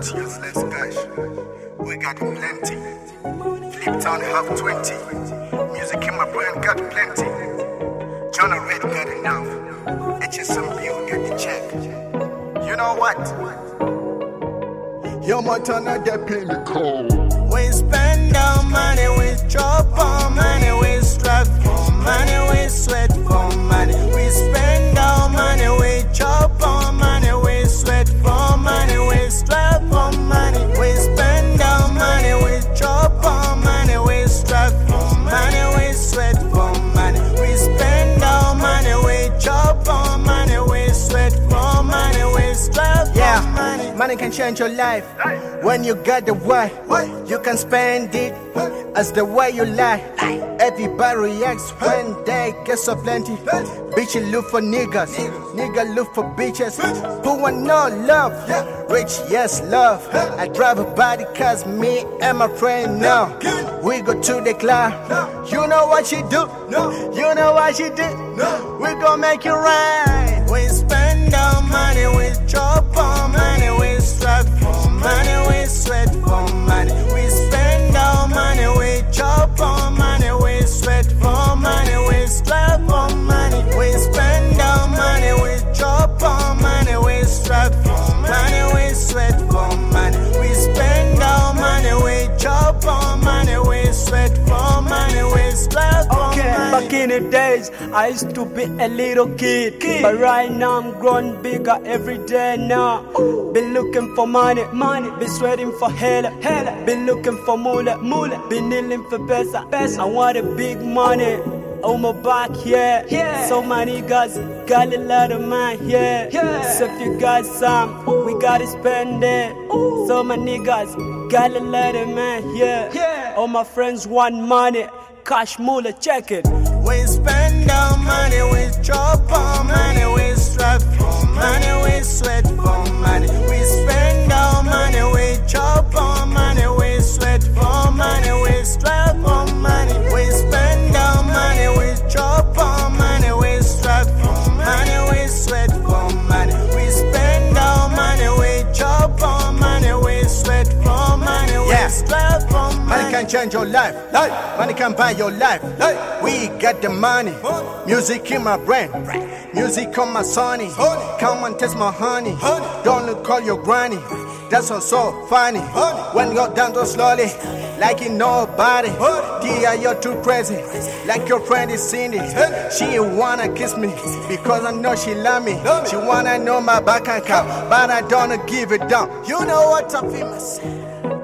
30 years less cash. We got plenty. Fliptown have 20. Music in my brain got plenty. John Red got enough. HSMB get the check. You know what? Your Montana they pay me cold. We spend our money, we drop our money, we strive for money, we sweat for money. We spend our money, we drop our money, we sweat for money, we strive for money. We spend our money, we drop our money, we strive for money, we sweat for money. We spend our money, we drop our money, we sweat for money, we strive for money. Money can change your life. When you got the why, you can spend it as the way you like. Everybody reacts when they get so plenty. Bitch look for niggas, nigga look for bitches. Who want no love? Rich, yes, love. I drive a body cause me and my friend know. We go to the club. You know what she do? You know what she did? We gon' make it right. We spend our money, we drop our money, we strive for money, we sweat for money. We spend our money, we drop our money, we sweat for money, we strive for money. We spend our money, we drop our money, we strive for money, we sweat for money. We spend our money, we drop our money, we sweat for money, we strive for money. Back in the days, I used to be a little kid. But right now I'm growing bigger every day now. Been looking for money, be sweating for hella. Been looking for moolah, been kneeling for pesa. I want a big money on my back, yeah. So many guys got a lot of money, yeah. So if you got some, we gotta spend it. So many guys got a lot of money, yeah. All my friends want money, cash moolah, check it. We spend our money, we drop our money, we strive for money, we sweat for money. We spend our money, we drop our money, we sweat for money, we strive for money. We spend our money, we drop our money, we strive for money, we sweat for money. We spend our money, we drop our money, we sweat for money, we strive for money. Money can change your life. Money can buy your life. We got the money. Music in my brain. Music on my sonny. Come and taste my honey. Don't look call your granny. That's what's so funny. When you down so slowly, like you nobody. Dear, you're too crazy. Like your friend is Cindy. She wanna kiss me because I know she love me. She wanna know my back account, but I don't give it down. You know what I'm famous.